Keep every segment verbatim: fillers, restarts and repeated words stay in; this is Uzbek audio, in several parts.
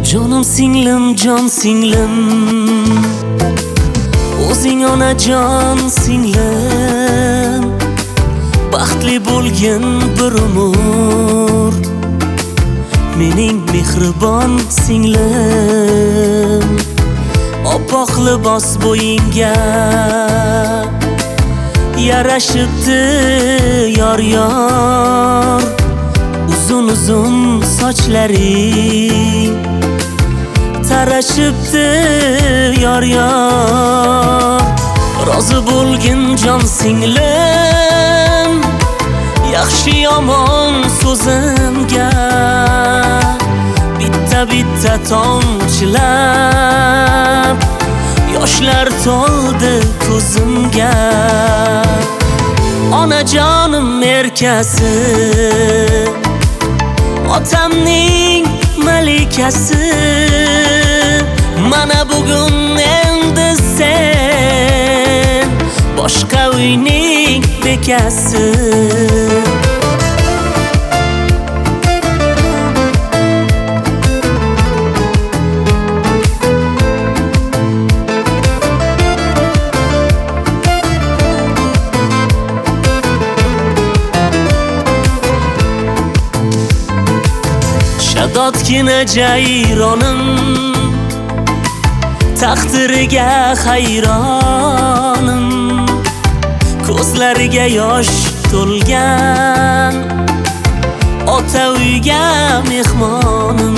Canım singlim, can singlim, o'zing onajon singlim, baxtli bo'lgin bir umr mening mehribon singlim. Oppoq libos bo'yingga yarashibdi yor yor, uzun uzun sochlaring tarashibdi yor yor. Rozi bo'lgin jon singlim, yaxshi yomon so'zimga bitta bitta tomchilab yoshlar to'ldi ko'zimga. Onajonim erkasi, otamning malikasi, mana bugun endi sen boshqa uyning bekasi. Shadodgina jayronim, taqdiriga hayronim, ko'zlariga yosh to'lgan ota uyga mehmonim.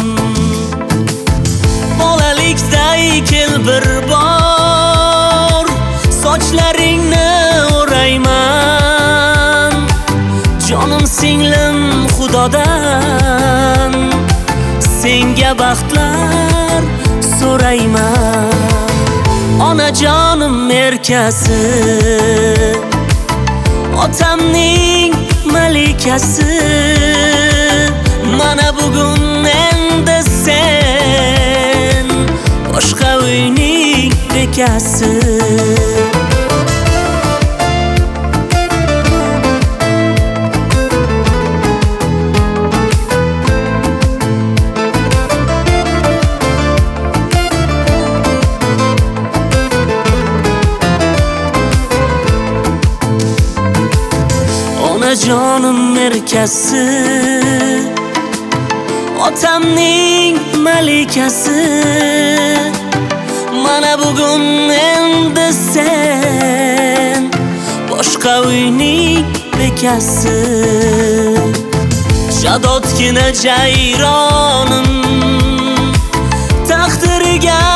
Bolalikday kel bir bor, sochlaringni o'rayman, jonim singlim Xudodan senga baxtlar so'rayman. Onajonim erkasi, otamning malikasi, mana bugun endi sen boshqa uyning bekasi. Onajonim erkasi, otamning malikasi, mana bugun endi sen boshqa uyning bekasi. Shadodgina jayronim, taqdiriga